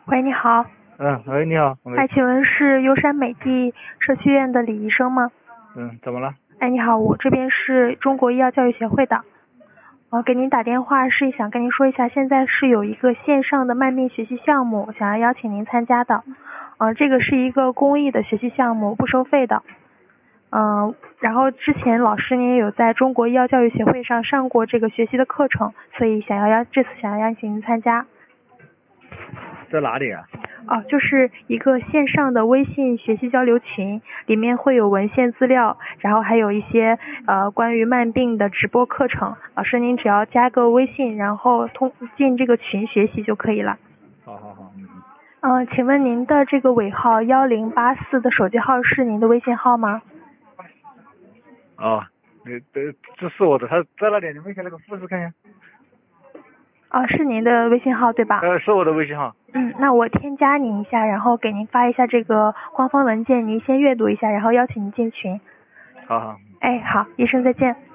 喂，你好。 喂，你好，喂。 哎，请问是优山美地社区院的李医生吗？ 怎么了？ 哎，你好，我这边是中国医药教育协会的，给您打电话是想跟您说一下，现在是有一个线上的慢病学习项目，想要邀请您参加的。这个是一个公益的学习项目，不收费的。然后之前老师您也有在中国医药教育协会上上过这个学习的课程，所以这次想要邀请您参加。 在哪里啊？ 就是一个线上的微信学习交流群，里面会有文献资料，然后还有一些关于慢病的直播课程。老师您只要加个微信，然后进这个群学习就可以了。 好。 请问您的这个尾号1084的手机号是您的微信号吗？ 这是我的，他在那里，你问一下那个护士看一下。 是您的微信号对吧？ 是我的微信号。 那我添加您一下，然后给您发一下这个官方文件，您先阅读一下，然后邀请您进群。 好。 哎，好，医生再见。